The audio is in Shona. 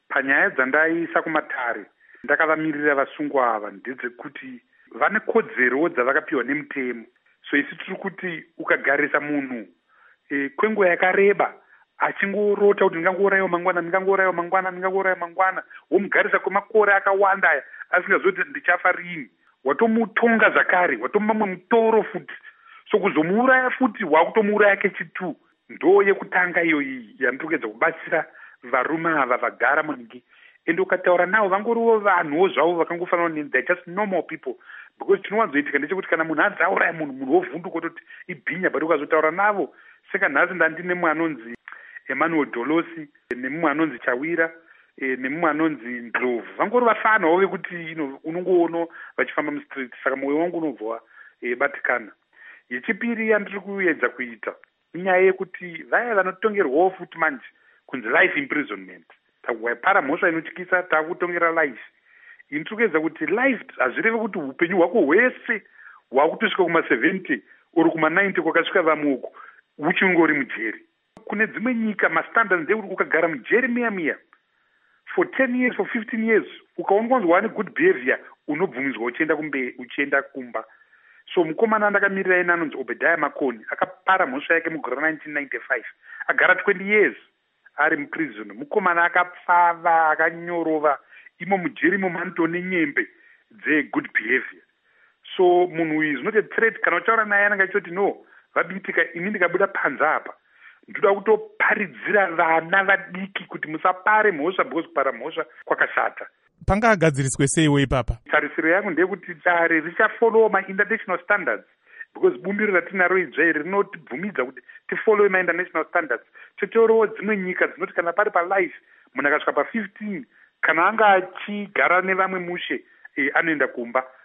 Panyaya dzandaisa kumatare ndakavamirira vasungwa ava ndedzekuti vane kodzero dzavakapiwa nemutemo. So isi tiri kuti ukagarisa munhu kwenguva yakareba achingorota kuti ndingangourayiwa mangwana, womugarisa kwemakore akawanda aya asingazoti ndichafa rini, watomutonga zvakare, watomumamwe mutoro futi, so kuzomuuraya futi wakutomuuraya kechitu. Ndo yekutanga iyoyi yandinoedza kubatsira varume ava vagara muningi. Ende ukataura navo vangoriwo vanhuwo zvavo vakangofanana neni, they're just normal people. Because chinowanzoitika ndechekuti kana munhu adzauraya munhu wovhunduka kutoti ibhinya, but ukazotaura navo, saka nhasi ndandine mumwe anonzi Emmanuel Dolosi, nemumwe anonzi Chawira, nemumwe anonzi Ndlovu, vangori vafanawo vekuti unongoono vachifamba mustreet, saka mwoyo wangu unobva batikana. Yechipiri yandiri kuedza kuita inyaya yekuti vaya vanotongerwawo futi manje kunzi life imprisonment. Takuwaipara mhosva inotyisa, takutongera life. Ndiri kuedza kuti life hazvireve kuti upenyu hwako hwese hwakutosvika kuma-70 uri kuma-90 kwakasvika vamwe uko uchingori mujeri. Kune dzimwe nyika mastandards ndekuti ukagara mujeri miya for 10 years, for 15 years, ukaonekwa kuti wane good behavior, unobvumidzwa uchienda kumba. So mukomana andakamirira ena anonzi Obadiah Makoni akapara mhosva yake mugore 1995, agara 20 years ari muprison. Mukomana akapfava, akanyorova, imo mujeri imo manto nenyembe dzegood behavior. So munhu uyu is not a threat. Kana uchaura naye anenge achiti no, vabitika, ini ndikabuda panza apa ndoda kutoparidzira vana vadiki kuti musapare mhosva, because kupara mhosva kwakashata. Pangagadziriswe seiwo ipapa? Tarisiro yangu ndeyekuti dare richafollow ma-international standards, because bumbiro ratinaro idzva rinotibvumidza kuti tifollow ma-international standards. Totoriwo dzimwe nyika dzinoti kana pari palife munhu akasvika pa-15 kana anga achigara nevamwe mushe anoenda kumba.